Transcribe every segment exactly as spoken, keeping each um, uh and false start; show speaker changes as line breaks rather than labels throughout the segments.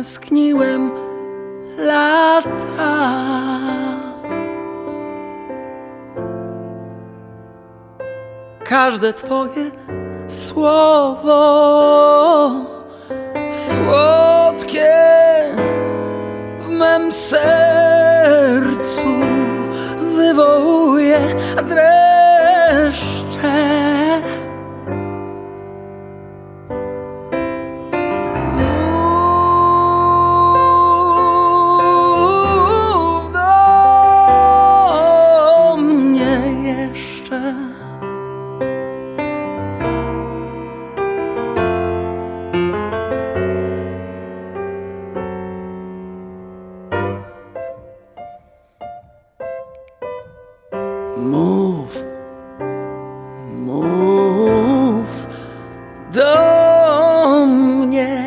tęskniłem lata. Każde twoje słowo słodkie w mym sercu wywołuje dreszcze. Mów do mnie jeszcze. Mów, mów do mnie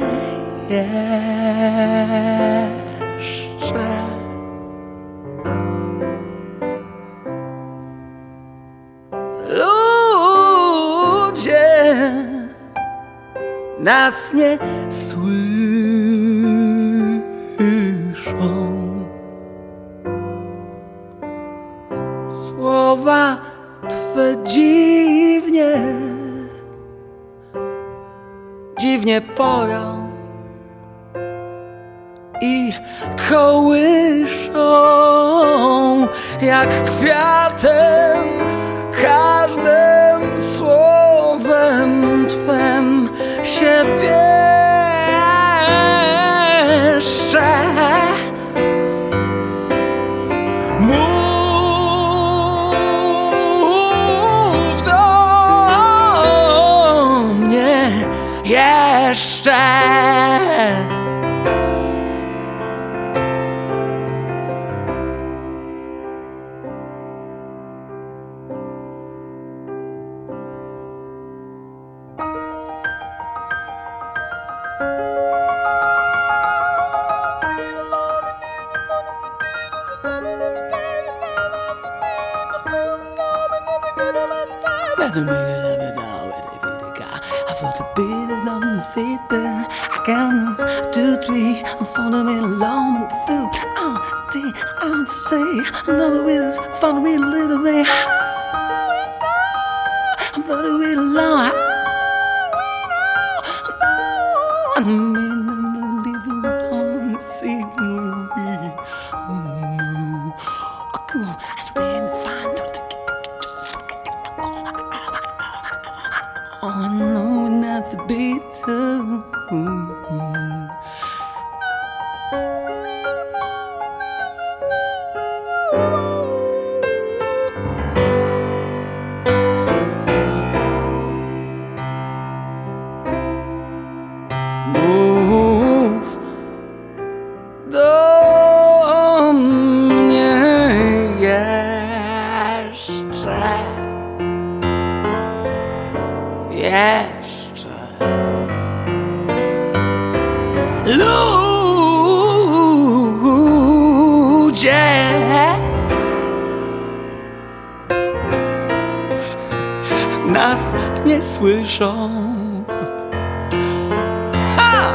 jeszcze. Ludzie nas nie słyszą. Słowa twe dziwnie, dziwnie poją i kołyszą jak kwiatem. Każdym słowem twem się pieszczę. Jeszcze. I felt a bit on the feet, but I count two, three, I'm following me along with the food. Oh, dear, I'm so say, another way is following me a little bit. I'm following me along. I'm in a little long sea movie. Oh, oh, cool, I swear to find. Oh, I know it never be true. Mów do mnie jeszcze. Jeszcze. Ludzie nas nie słyszą. Ha!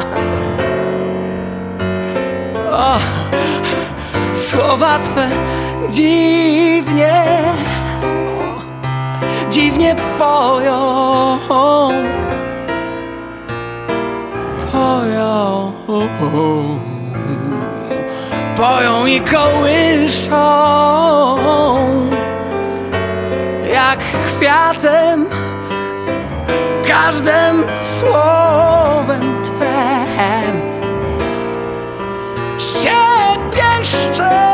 O, słowa twe dziwnie, dziwnie poją, poją, poją i kołyszą jak kwiatem. Każdym słowem twem się pieszczę.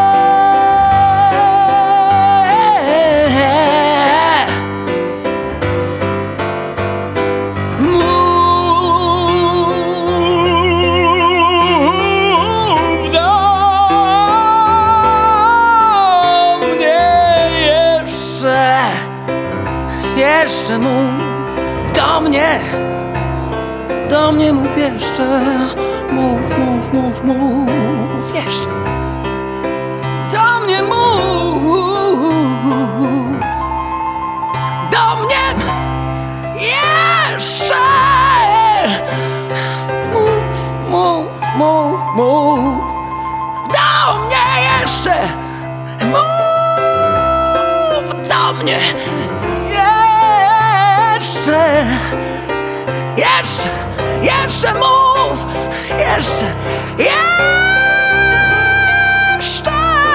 Jeszcze mów do mnie, do mnie mów jeszcze. Mów, mów, mów, mów jeszcze. Do mnie mów, do mnie jeszcze. Mów, mów, mów. Jeszcze mów! Jeszcze! Jeszcze!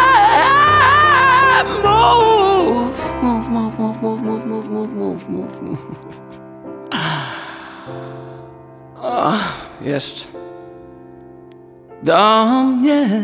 Mów! Mów, mów, mów, mów, mów, mów, mów, mów, mów, mów. O, jeszcze. Do mnie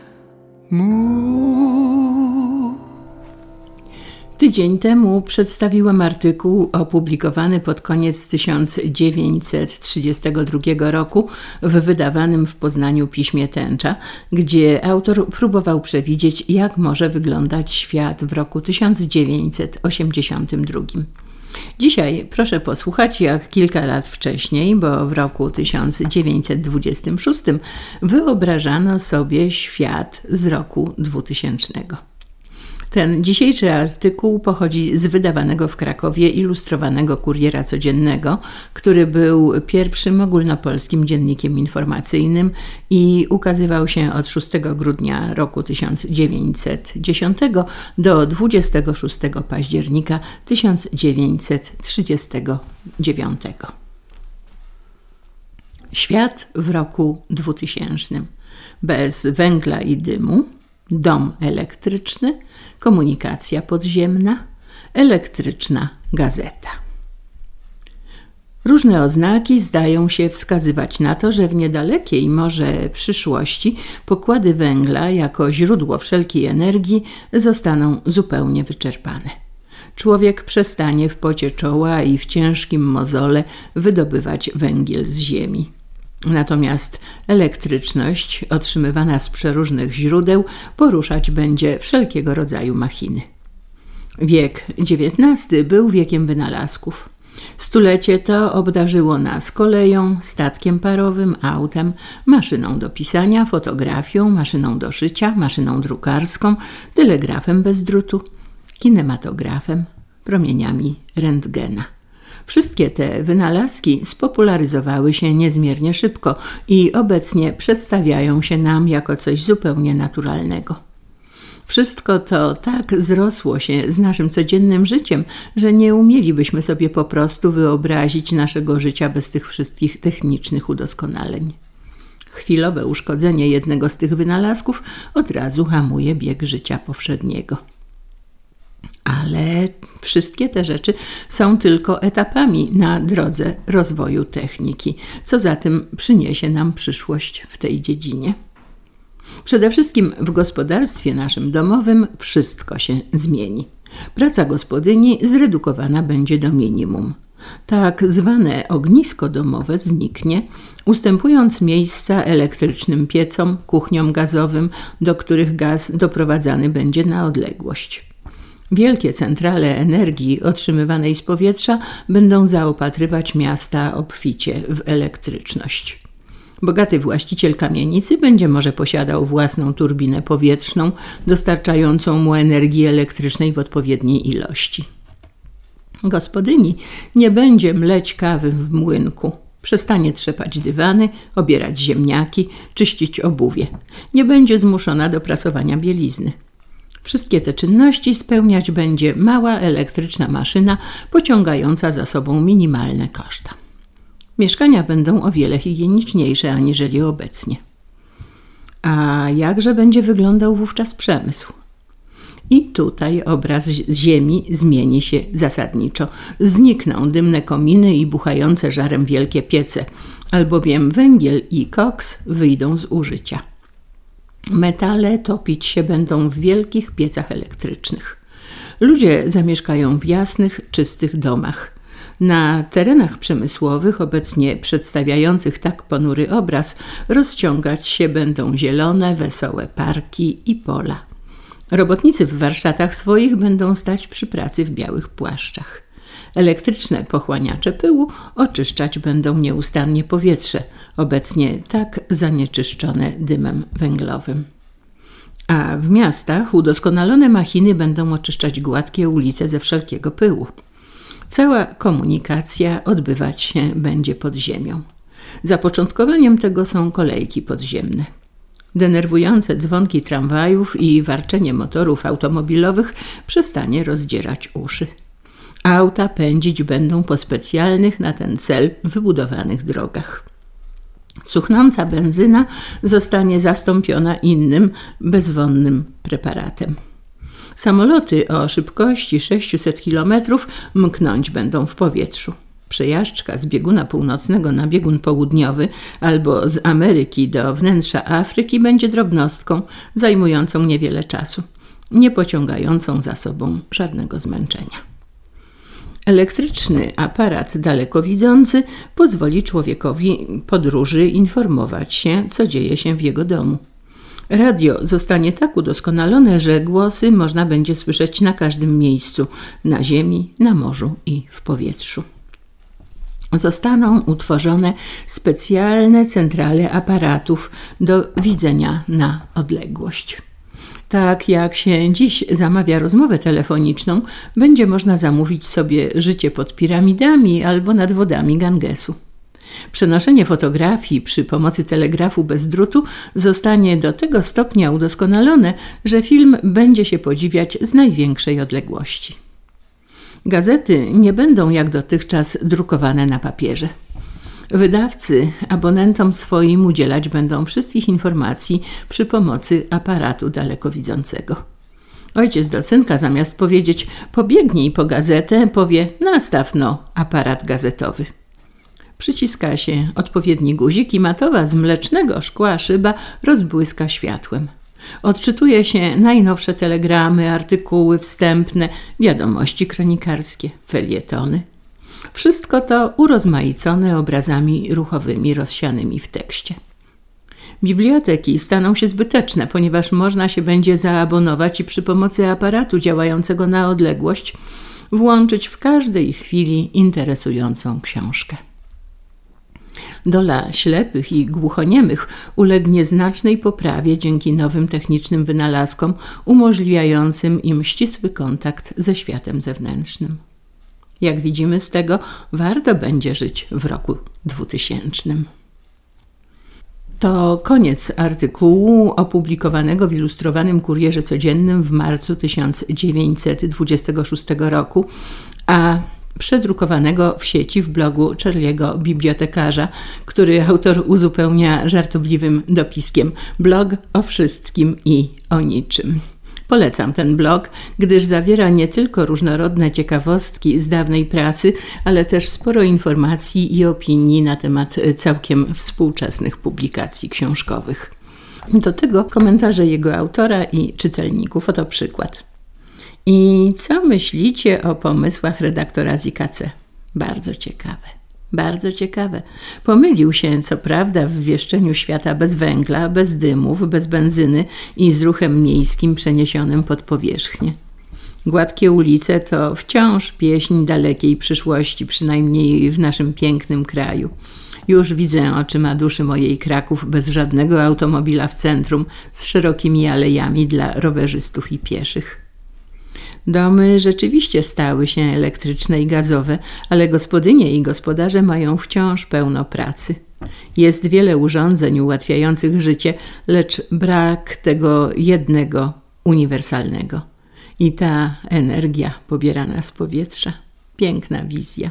mów.
Tydzień temu przedstawiłam artykuł opublikowany pod koniec tysiąc dziewięćset trzydziestego drugiego roku w wydawanym w Poznaniu piśmie Tęcza, gdzie autor próbował przewidzieć, jak może wyglądać świat w roku tysiąc dziewięćset osiemdziesiątym drugim. Dzisiaj proszę posłuchać, jak kilka lat wcześniej, bo w roku tysiąc dziewięćset dwudziestym szóstym wyobrażano sobie świat z roku dwutysięcznego. Ten dzisiejszy artykuł pochodzi z wydawanego w Krakowie ilustrowanego Kuriera Codziennego, który był pierwszym ogólnopolskim dziennikiem informacyjnym i ukazywał się od szóstego grudnia roku tysiąc dziewięćset dziesiątego do dwudziestego szóstego października tysiąc dziewięćset trzydziestego dziewiątego. Świat w roku dwutysięcznym. Bez węgla i dymu, dom elektryczny, komunikacja podziemna, elektryczna gazeta. Różne oznaki zdają się wskazywać na to, że w niedalekiej może przyszłości pokłady węgla jako źródło wszelkiej energii zostaną zupełnie wyczerpane. Człowiek przestanie w pocie czoła i w ciężkim mozole wydobywać węgiel z ziemi. Natomiast elektryczność otrzymywana z przeróżnych źródeł poruszać będzie wszelkiego rodzaju machiny. Wiek dziewiętnasty był wiekiem wynalazków. Stulecie to obdarzyło nas koleją, statkiem parowym, autem, maszyną do pisania, fotografią, maszyną do szycia, maszyną drukarską, telegrafem bez drutu, kinematografem, promieniami rentgena. Wszystkie te wynalazki spopularyzowały się niezmiernie szybko i obecnie przedstawiają się nam jako coś zupełnie naturalnego. Wszystko to tak zrosło się z naszym codziennym życiem, że nie umielibyśmy sobie po prostu wyobrazić naszego życia bez tych wszystkich technicznych udoskonaleń. Chwilowe uszkodzenie jednego z tych wynalazków od razu hamuje bieg życia powszedniego. Ale wszystkie te rzeczy są tylko etapami na drodze rozwoju techniki. Co zatem przyniesie nam przyszłość w tej dziedzinie? Przede wszystkim w gospodarstwie naszym domowym wszystko się zmieni. Praca gospodyni zredukowana będzie do minimum. Tak zwane ognisko domowe zniknie, ustępując miejsca elektrycznym piecom, kuchniom gazowym, do których gaz doprowadzany będzie na odległość. Wielkie centrale energii otrzymywanej z powietrza będą zaopatrywać miasta obficie w elektryczność. Bogaty właściciel kamienicy będzie może posiadał własną turbinę powietrzną dostarczającą mu energii elektrycznej w odpowiedniej ilości. Gospodyni nie będzie mleć kawy w młynku. Przestanie trzepać dywany, obierać ziemniaki, czyścić obuwie. Nie będzie zmuszona do prasowania bielizny. Wszystkie te czynności spełniać będzie mała elektryczna maszyna pociągająca za sobą minimalne koszta. Mieszkania będą o wiele higieniczniejsze aniżeli obecnie. A jakże będzie wyglądał wówczas przemysł? I tutaj obraz ziemi zmieni się zasadniczo. Znikną dymne kominy i buchające żarem wielkie piece, albowiem węgiel i koks wyjdą z użycia. Metale topić się będą w wielkich piecach elektrycznych. Ludzie zamieszkają w jasnych, czystych domach. Na terenach przemysłowych, obecnie przedstawiających tak ponury obraz, rozciągać się będą zielone, wesołe parki i pola. Robotnicy w warsztatach swoich będą stać przy pracy w białych płaszczach. Elektryczne pochłaniacze pyłu oczyszczać będą nieustannie powietrze, obecnie tak zanieczyszczone dymem węglowym. A w miastach udoskonalone machiny będą oczyszczać gładkie ulice ze wszelkiego pyłu. Cała komunikacja odbywać się będzie pod ziemią. Zapoczątkowaniem tego są kolejki podziemne. Denerwujące dzwonki tramwajów i warczenie motorów automobilowych przestanie rozdzierać uszy. Auta pędzić będą po specjalnych na ten cel wybudowanych drogach. cuchnąca benzyna zostanie zastąpiona innym, bezwonnym preparatem. Samoloty o szybkości sześćset kilometrów mknąć będą w powietrzu. Przejażdżka z bieguna północnego na biegun południowy albo z Ameryki do wnętrza Afryki będzie drobnostką zajmującą niewiele czasu, nie pociągającą za sobą żadnego zmęczenia. Elektryczny aparat dalekowidzący pozwoli człowiekowi podróży informować się, co dzieje się w jego domu. Radio zostanie tak udoskonalone, że głosy można będzie słyszeć na każdym miejscu, na ziemi, na morzu i w powietrzu. Zostaną utworzone specjalne centrale aparatów do widzenia na odległość. Tak jak się dziś zamawia rozmowę telefoniczną, będzie można zamówić sobie życie pod piramidami albo nad wodami Gangesu. Przenoszenie fotografii przy pomocy telegrafu bez drutu zostanie do tego stopnia udoskonalone, że film będzie się podziwiać z największej odległości. Gazety nie będą jak dotychczas drukowane na papierze. Wydawcy abonentom swoim udzielać będą wszystkich informacji przy pomocy aparatu dalekowidzącego. Ojciec do synka zamiast powiedzieć pobiegnij po gazetę, powie nastaw no aparat gazetowy. Przyciska się odpowiedni guzik i matowa z mlecznego szkła szyba rozbłyska światłem. Odczytuje się najnowsze telegramy, artykuły wstępne, wiadomości kronikarskie, felietony. Wszystko to urozmaicone obrazami ruchowymi rozsianymi w tekście. Biblioteki staną się zbyteczne, ponieważ można się będzie zaabonować i przy pomocy aparatu działającego na odległość włączyć w każdej chwili interesującą książkę. Dola ślepych i głuchoniemych ulegnie znacznej poprawie dzięki nowym technicznym wynalazkom umożliwiającym im ścisły kontakt ze światem zewnętrznym. Jak widzimy z tego, warto będzie żyć w roku dwutysięcznym. To koniec artykułu opublikowanego w Ilustrowanym Kurierze Codziennym w marcu tysiąc dziewięćset dwudziestego szóstego roku, a przedrukowanego w sieci w blogu Charlie'ego Bibliotekarza, który autor uzupełnia żartobliwym dopiskiem: blog o wszystkim i o niczym. Polecam ten blog, gdyż zawiera nie tylko różnorodne ciekawostki z dawnej prasy, ale też sporo informacji i opinii na temat całkiem współczesnych publikacji książkowych. Do tego komentarze jego autora i czytelników. Oto przykład. I co myślicie o pomysłach redaktora Z K C? Bardzo ciekawe. Bardzo ciekawe. Pomylił się, co prawda, w wieszczeniu świata bez węgla, bez dymów, bez benzyny i z ruchem miejskim przeniesionym pod powierzchnię. Gładkie ulice to wciąż pieśń dalekiej przyszłości, przynajmniej w naszym pięknym kraju. Już widzę oczyma duszy mojej Kraków bez żadnego automobila w centrum, z szerokimi alejami dla rowerzystów i pieszych. Domy rzeczywiście stały się elektryczne i gazowe, ale gospodynie i gospodarze mają wciąż pełno pracy. Jest wiele urządzeń ułatwiających życie, lecz brak tego jednego, uniwersalnego. I ta energia pobierana z powietrza. Piękna wizja.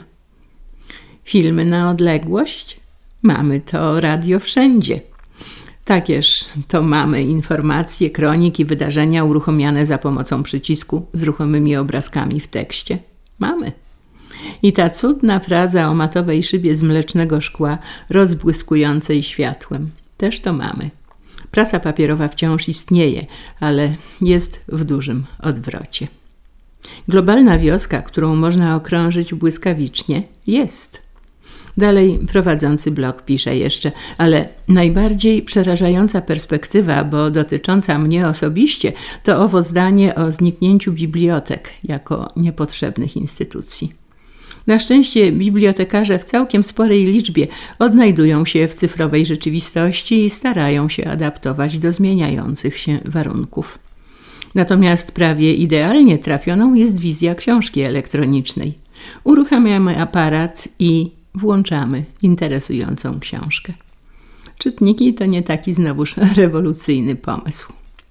Filmy na odległość? Mamy to radio wszędzie. Takież to mamy informacje, kroniki, wydarzenia uruchomione za pomocą przycisku z ruchomymi obrazkami w tekście. Mamy. I ta cudna fraza o matowej szybie z mlecznego szkła rozbłyskującej światłem. Też to mamy. Prasa papierowa wciąż istnieje, ale jest w dużym odwrocie. Globalna wioska, którą można okrążyć błyskawicznie, jest. Dalej prowadzący blog pisze jeszcze, ale najbardziej przerażająca perspektywa, bo dotycząca mnie osobiście, to owo zdanie o zniknięciu bibliotek jako niepotrzebnych instytucji. Na szczęście bibliotekarze w całkiem sporej liczbie odnajdują się w cyfrowej rzeczywistości i starają się adaptować do zmieniających się warunków. Natomiast prawie idealnie trafioną jest wizja książki elektronicznej. Uruchamiamy aparat i włączamy interesującą książkę. Czytniki to nie taki znowuż rewolucyjny pomysł.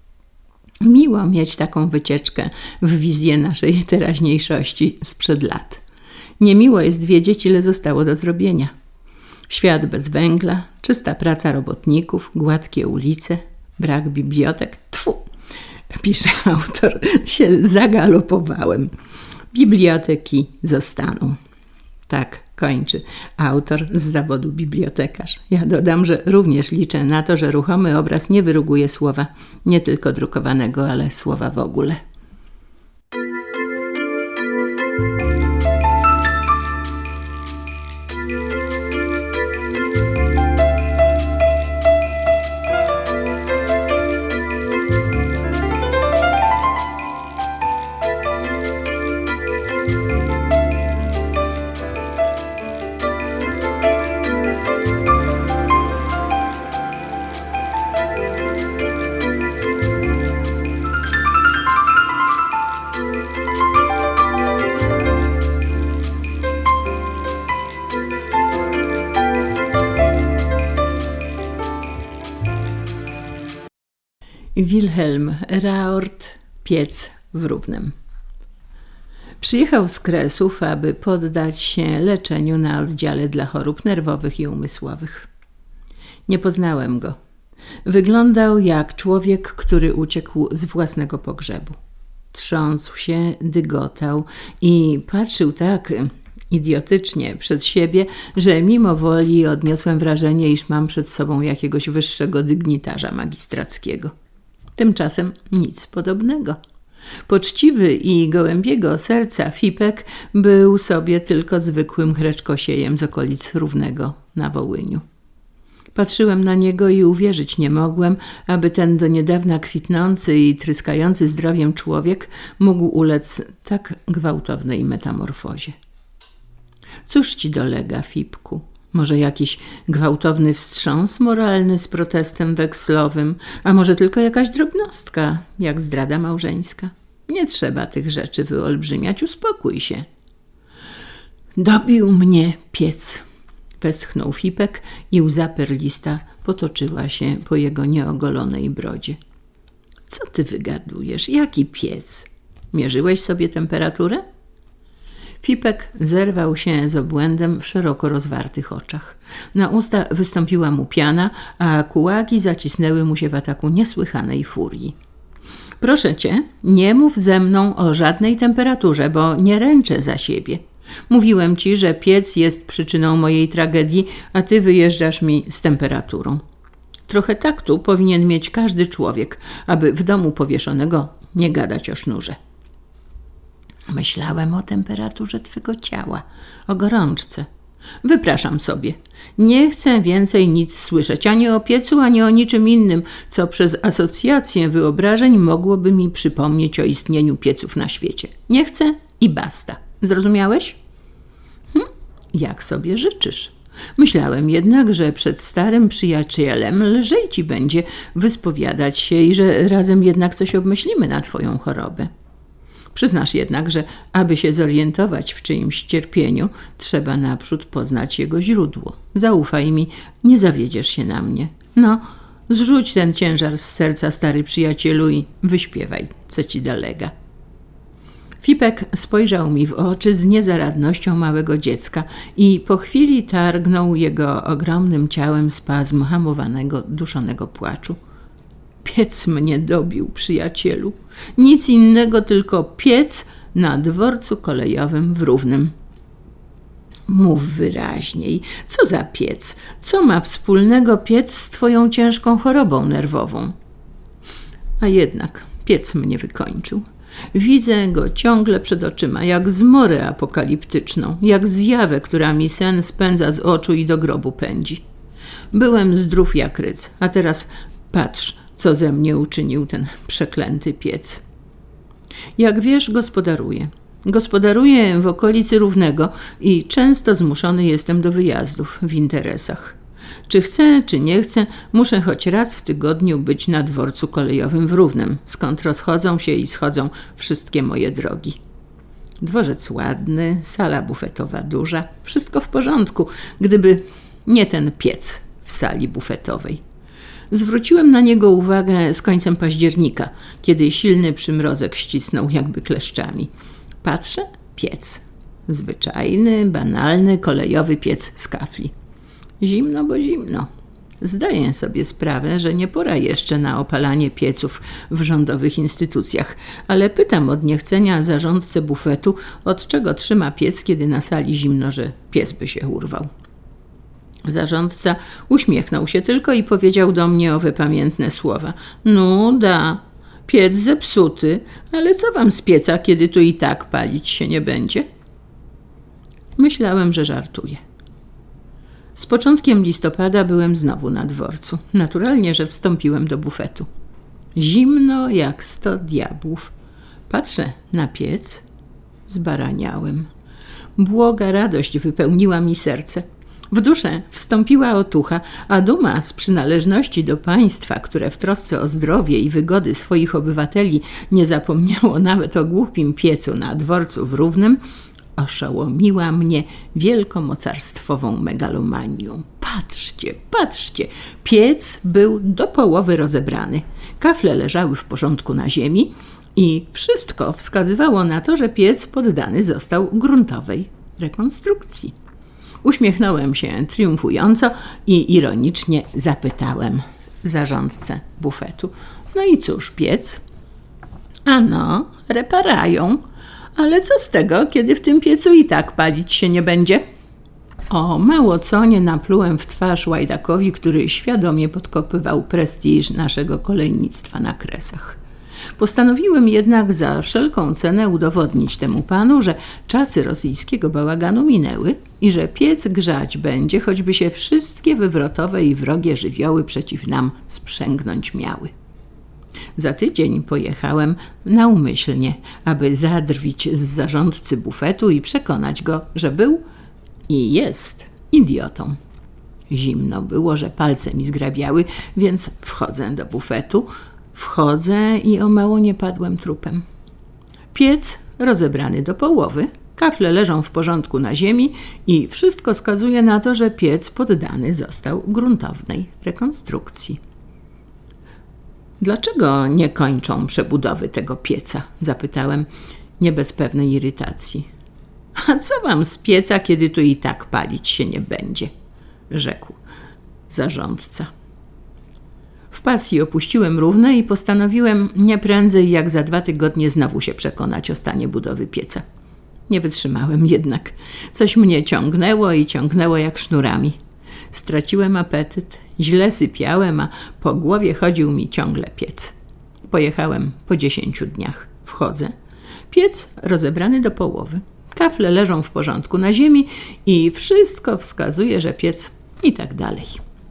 Miło mieć taką wycieczkę w wizję naszej teraźniejszości sprzed lat. Niemiło jest wiedzieć, ile zostało do zrobienia. Świat bez węgla, czysta praca robotników, gładkie ulice, brak bibliotek. Tfu, pisze autor, się zagalopowałem. Biblioteki zostaną. Tak kończy autor z zawodu bibliotekarz. Ja dodam, że również liczę na to, że ruchomy obraz nie wyruguje słowa, nie tylko drukowanego, ale słowa w ogóle. Wilhelm Raort, Piec w Równem. Przyjechał z Kresów, aby poddać się leczeniu na oddziale dla chorób nerwowych i umysłowych. Nie poznałem go. Wyglądał jak człowiek, który uciekł z własnego pogrzebu. Trząsł się, dygotał i patrzył tak idiotycznie przed siebie, że mimo woli odniosłem wrażenie, iż mam przed sobą jakiegoś wyższego dygnitarza magistrackiego. Tymczasem nic podobnego. Poczciwy i gołębiego serca Fipek był sobie tylko zwykłym chreczkosiejem z okolic Równego na Wołyniu. Patrzyłem na niego i uwierzyć nie mogłem, aby ten do niedawna kwitnący i tryskający zdrowiem człowiek mógł ulec tak gwałtownej metamorfozie. Cóż ci dolega, Fipku? Może jakiś gwałtowny wstrząs moralny z protestem wekslowym, a może tylko jakaś drobnostka, jak zdrada małżeńska? Nie trzeba tych rzeczy wyolbrzymiać, uspokój się. Dobił mnie piec, westchnął Fipek i łza perlista potoczyła się po jego nieogolonej brodzie. Co ty wygadujesz? Jaki piec? Mierzyłeś sobie temperaturę? Fipek zerwał się z obłędem w szeroko rozwartych oczach. Na usta wystąpiła mu piana, a kułaki zacisnęły mu się w ataku niesłychanej furii. Proszę cię, nie mów ze mną o żadnej temperaturze, bo nie ręczę za siebie. Mówiłem ci, że piec jest przyczyną mojej tragedii, a ty wyjeżdżasz mi z temperaturą. Trochę taktu powinien mieć każdy człowiek, aby w domu powieszonego nie gadać o sznurze. Myślałem o temperaturze twego ciała, o gorączce. Wypraszam sobie. Nie chcę więcej nic słyszeć, ani o piecu, ani o niczym innym, co przez asocjację wyobrażeń mogłoby mi przypomnieć o istnieniu pieców na świecie. Nie chcę i basta. Zrozumiałeś? Hm? Jak sobie życzysz. Myślałem jednak, że przed starym przyjacielem lżej ci będzie wyspowiadać się i że razem jednak coś obmyślimy na twoją chorobę. Przyznasz jednak, że aby się zorientować w czyimś cierpieniu, trzeba naprzód poznać jego źródło. Zaufaj mi, nie zawiedziesz się na mnie. No, zrzuć ten ciężar z serca, stary przyjacielu, i wyśpiewaj, co ci dolega. Fipek spojrzał mi w oczy z niezaradnością małego dziecka i po chwili targnął jego ogromnym ciałem spazm hamowanego, duszonego płaczu. Piec mnie dobił, przyjacielu. Nic innego, tylko piec na dworcu kolejowym w Równym. Mów wyraźniej, co za piec? Co ma wspólnego piec z twoją ciężką chorobą nerwową? A jednak piec mnie wykończył. Widzę go ciągle przed oczyma, jak zmorę apokaliptyczną, jak zjawę, która mi sen spędza z oczu i do grobu pędzi. Byłem zdrów jak ryc, a teraz patrz, co ze mnie uczynił ten przeklęty piec. Jak wiesz, gospodaruję. Gospodaruję w okolicy Równego i często zmuszony jestem do wyjazdów w interesach. Czy chcę, czy nie chcę, muszę choć raz w tygodniu być na dworcu kolejowym w Równem, skąd rozchodzą się i schodzą wszystkie moje drogi. Dworzec ładny, sala bufetowa duża, wszystko w porządku, gdyby nie ten piec w sali bufetowej. Zwróciłem na niego uwagę z końcem października, kiedy silny przymrozek ścisnął jakby kleszczami. Patrzę, piec. Zwyczajny, banalny, kolejowy piec z kafli. Zimno, bo zimno. Zdaję sobie sprawę, że nie pora jeszcze na opalanie pieców w rządowych instytucjach, ale pytam od niechcenia zarządcę bufetu, od czego trzyma piec, kiedy na sali zimno, że pies by się urwał. Zarządca uśmiechnął się tylko i powiedział do mnie owe pamiętne słowa. No da, piec zepsuty, ale co wam z pieca, kiedy tu i tak palić się nie będzie? Myślałem, że żartuje. Z początkiem listopada byłem znowu na dworcu. Naturalnie, że wstąpiłem do bufetu. Zimno jak sto diabłów. Patrzę na piec, zbaraniałem. Błoga radość wypełniła mi serce. W duszę wstąpiła otucha, a duma z przynależności do państwa, które w trosce o zdrowie i wygody swoich obywateli nie zapomniało nawet o głupim piecu na dworcu w Równym, oszołomiła mnie wielkomocarstwową megalomanią. Patrzcie, patrzcie, piec był do połowy rozebrany. Kafle leżały w porządku na ziemi i wszystko wskazywało na to, że piec poddany został gruntowej rekonstrukcji. Uśmiechnąłem się triumfująco i ironicznie zapytałem zarządcę bufetu. No i cóż, piec? Ano, reparają. Ale co z tego, kiedy w tym piecu i tak palić się nie będzie? O, mało co nie naplułem w twarz łajdakowi, który świadomie podkopywał prestiż naszego kolejnictwa na Kresach. Postanowiłem jednak za wszelką cenę udowodnić temu panu, że czasy rosyjskiego bałaganu minęły i że piec grzać będzie, choćby się wszystkie wywrotowe i wrogie żywioły przeciw nam sprzęgnąć miały. Za tydzień pojechałem naumyślnie, aby zadrwić z zarządcy bufetu i przekonać go, że był i jest idiotą. Zimno było, że palce mi zgrabiały, więc wchodzę do bufetu. Wchodzę i o mało nie padłem trupem. Piec rozebrany do połowy, kafle leżą w porządku na ziemi i wszystko wskazuje na to, że piec poddany został gruntownej rekonstrukcji. Dlaczego nie kończą przebudowy tego pieca? Zapytałem, nie bez pewnej irytacji. A co wam z pieca, kiedy tu i tak palić się nie będzie? Rzekł zarządca. W pasji opuściłem Równe i postanowiłem nie prędzej jak za dwa tygodnie znowu się przekonać o stanie budowy pieca. Nie wytrzymałem jednak. Coś mnie ciągnęło i ciągnęło jak sznurami. Straciłem apetyt, źle sypiałem, a po głowie chodził mi ciągle piec. Pojechałem po dziesięciu dniach. Wchodzę. Piec rozebrany do połowy. Kafle leżą w porządku na ziemi i wszystko wskazuje, że piec i tak dalej.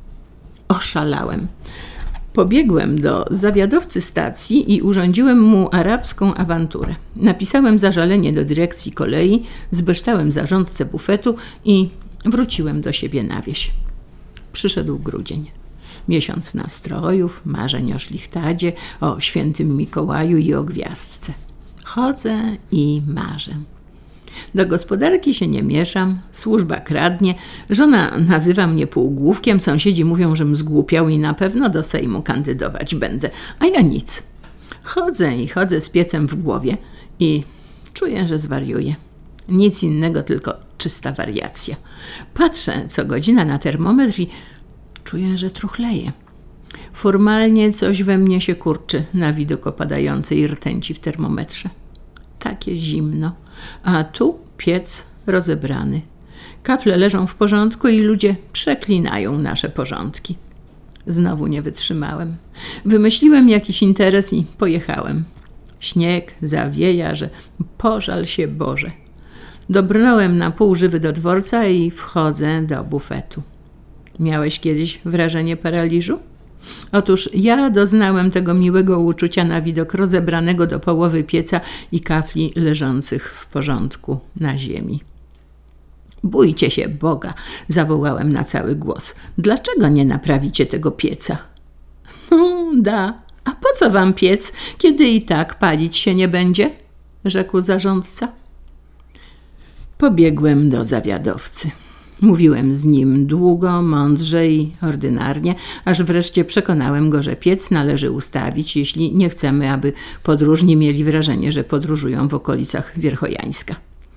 Oszalałem. Pobiegłem do zawiadowcy stacji i urządziłem mu arabską awanturę. Napisałem zażalenie do dyrekcji kolei, zbeształem zarządcę bufetu i wróciłem do siebie na wieś. Przyszedł grudzień. Miesiąc nastrojów, marzeń o szlichtadzie, o świętym Mikołaju i o gwiazdce. Chodzę i marzę. Do gospodarki się nie mieszam, służba kradnie, żona nazywa mnie półgłówkiem, sąsiedzi mówią, żem zgłupiał i na pewno do Sejmu kandydować będę, a ja nic. Chodzę i chodzę z piecem w głowie i czuję, że zwariuję. Nic innego, tylko czysta wariacja. Patrzę co godzina na termometr i czuję, że truchleję. Formalnie coś we mnie się kurczy na widok opadającej rtęci w termometrze. Takie zimno, a tu piec rozebrany. Kafle leżą w porządku i ludzie przeklinają nasze porządki. Znowu nie wytrzymałem. Wymyśliłem jakiś interes i pojechałem. Śnieg zawieja, że pożal się Boże. Dobrnąłem na pół żywy do dworca i wchodzę do bufetu. Miałeś kiedyś wrażenie paraliżu? Otóż ja doznałem tego miłego uczucia na widok rozebranego do połowy pieca i kafli leżących w porządku na ziemi. Bójcie się Boga, zawołałem na cały głos. Dlaczego nie naprawicie tego pieca? No da, a po co wam piec, kiedy i tak palić się nie będzie? Rzekł zarządca. Pobiegłem do zawiadowcy. Mówiłem z nim długo, mądrze i ordynarnie, aż wreszcie przekonałem go, że piec należy ustawić, jeśli nie chcemy, aby podróżni mieli wrażenie, że podróżują w okolicach Wierchojańska.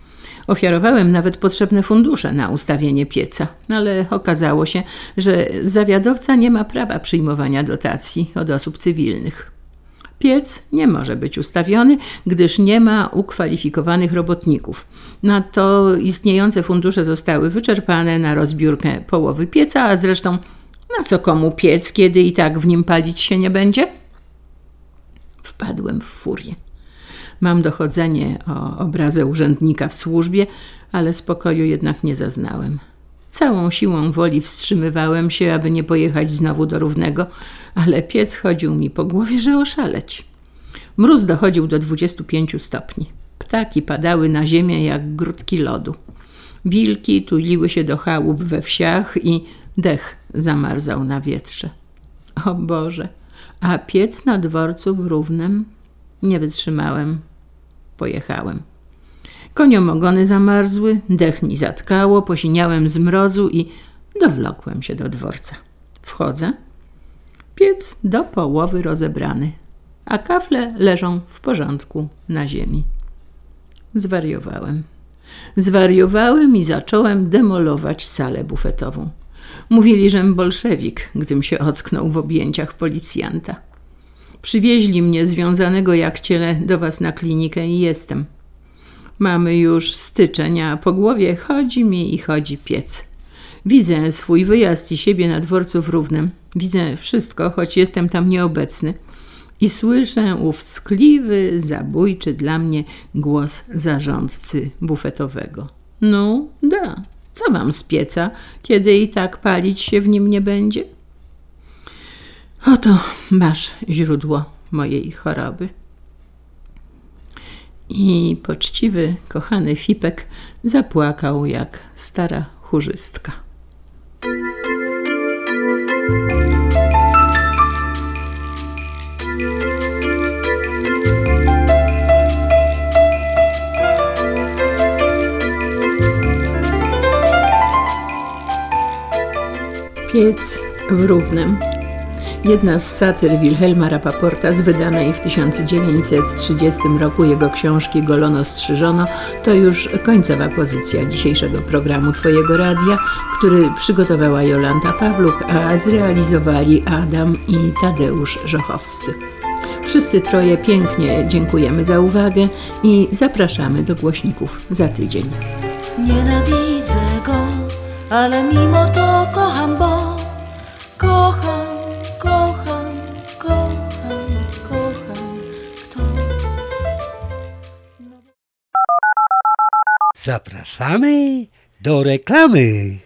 Ofiarowałem nawet potrzebne fundusze na ustawienie pieca, ale okazało się, że zawiadowca nie ma prawa przyjmowania dotacji od osób cywilnych. Piec nie może być ustawiony, gdyż nie ma ukwalifikowanych robotników. Na to istniejące fundusze zostały wyczerpane na rozbiórkę połowy pieca, a zresztą na co komu piec, kiedy i tak w nim palić się nie będzie? Wpadłem w furię. Mam dochodzenie o obrazę urzędnika w służbie, ale spokoju jednak nie zaznałem. Całą siłą woli wstrzymywałem się, aby nie pojechać znowu do Równego, ale piec chodził mi po głowie, że oszaleć. Mróz dochodził do dwudziestu pięciu stopni. Ptaki padały na ziemię jak grudki lodu. Wilki tuliły się do chałup we wsiach i dech zamarzał na wietrze. O Boże, a piec na dworcu w Równem? Nie wytrzymałem. Pojechałem. Koniom ogony zamarzły, dech mi zatkało, posiniałem z mrozu i dowlokłem się do dworca. Wchodzę. Piec do połowy rozebrany, a kafle leżą w porządku na ziemi. Zwariowałem. Zwariowałem i zacząłem demolować salę bufetową. Mówili, żem bolszewik, gdym się ocknął w objęciach policjanta. Przywieźli mnie związanego jak ciele do was na klinikę i jestem. Mamy już styczeń, a po głowie chodzi mi i chodzi piec. Widzę swój wyjazd i siebie na dworcu w Równem. Widzę wszystko, choć jestem tam nieobecny. I słyszę ów skliwy, zabójczy dla mnie głos zarządcy bufetowego. No, da, co wam z pieca, kiedy i tak palić się w nim nie będzie? Oto masz źródło mojej choroby. I poczciwy, kochany Fipek zapłakał jak stara chórzystka. Piec w Równem. Jedna z satyr Wilhelma Rapaporta z wydanej w tysiąc dziewięćset trzydziestym roku jego książki Golono strzyżono to już końcowa pozycja dzisiejszego programu Twojego Radia, który przygotowała Jolanta Pawluk, a zrealizowali Adam i Tadeusz Żochowscy. Wszyscy troje pięknie dziękujemy za uwagę i zapraszamy do głośników za tydzień.
Nienawidzę go, ale mimo to kocham, bo kocham. Kocham, kocham, kocham, kto?
Zapraszamy do reklamy.